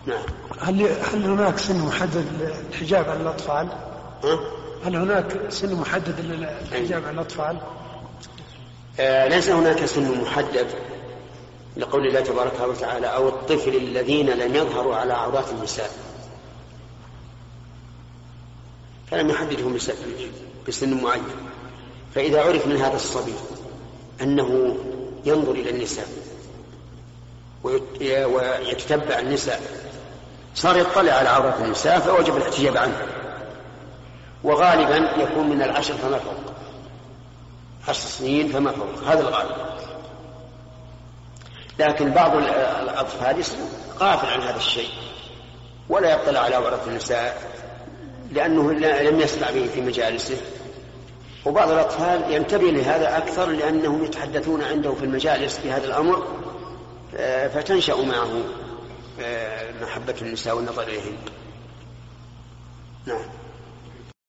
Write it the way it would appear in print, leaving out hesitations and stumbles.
نعم. هل هناك سن محدد للحجاب على الأطفال؟ هل هناك سن محدد للحجاب على الأطفال؟ ليس هناك سن محدد، لقول الله تبارك وتعالى: أو الطفل الذين لم يظهروا على عورات النساء، فلم يحددهم بسن معين. فإذا عرف من هذا الصبي أنه ينظر إلى النساء ويتتبع النساء، صار يطلع على عورات النساء، فوجب الاحتجاب عنه. وغالبا يكون من 10 فما فوق، 10 سنين فما فوق، هذا الغالب. لكن بعض الأطفال غافل عن هذا الشيء ولا يطلع على عورات النساء لأنه لم يسمع به في مجالسه، وبعض الأطفال ينتبه لهذا أكثر لأنهم يتحدثون عنده في المجالس بهذا الأمر، فتنشأ معه محبة النساء والنظر إليهن. نعم.